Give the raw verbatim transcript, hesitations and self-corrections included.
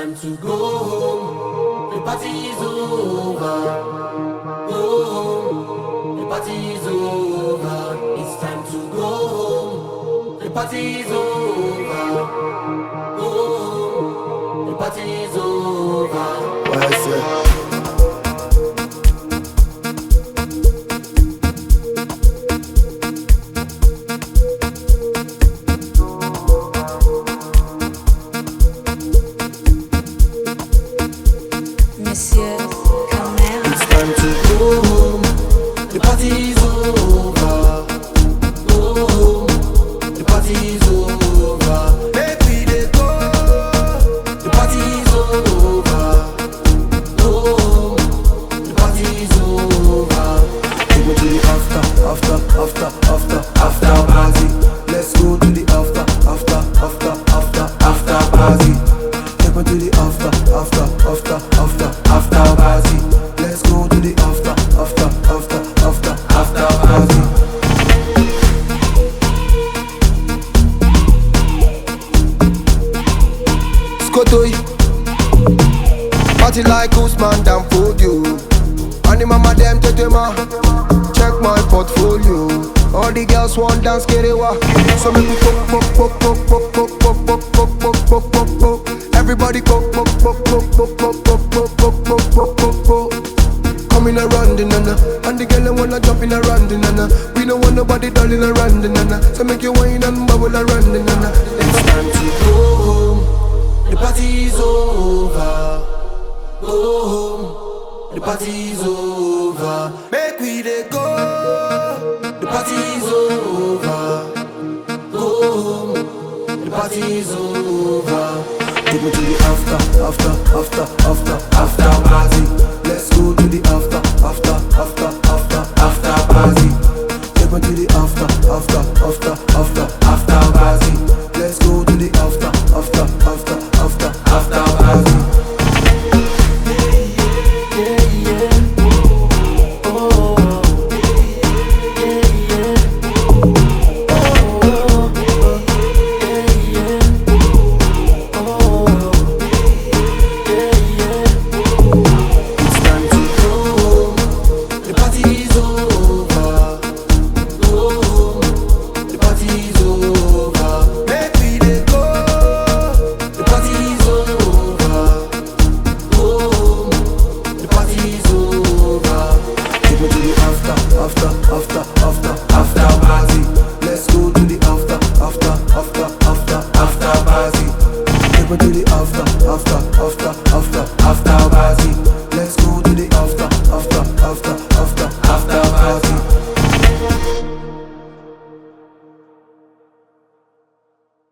time to go home. The party is over. Go home. The party is over. It's time to go home. The party is over. Go home. The party is over. What I say? Monsieur Camera. It's time to go home. The party is over. Go home. The party is over. Baby, they go. The party is over. Go home. The party is over. Take me to the after, after, after, after, after party. Let's go to the after, after, after, after, after party. Take me to the after, after, after, after, after party. Let's go to the after, after, after, after, after party. Skotoi, party like Usman down for you. And the mama dem tetema, check my portfolio. All the girls want dance kerewa, so make we pop pop pop pop pop pop pop pop pop pop pop pop. Everybody pop pop pop pop pop pop pop pop pop pop pop pop pop. Coming around the nana, and the girl wanna jump in around the nana. We don't want nobody darling around the nana, so make you whine and bubble around the nana. It's time to go home. The party is over. Go home. The party is over. Make we dey go. The party is over. Go home. The party is over. Take me to the after, after, after, after, after party. Let's go to the after, after, after, after, after party. Take me to the after, after, after, after,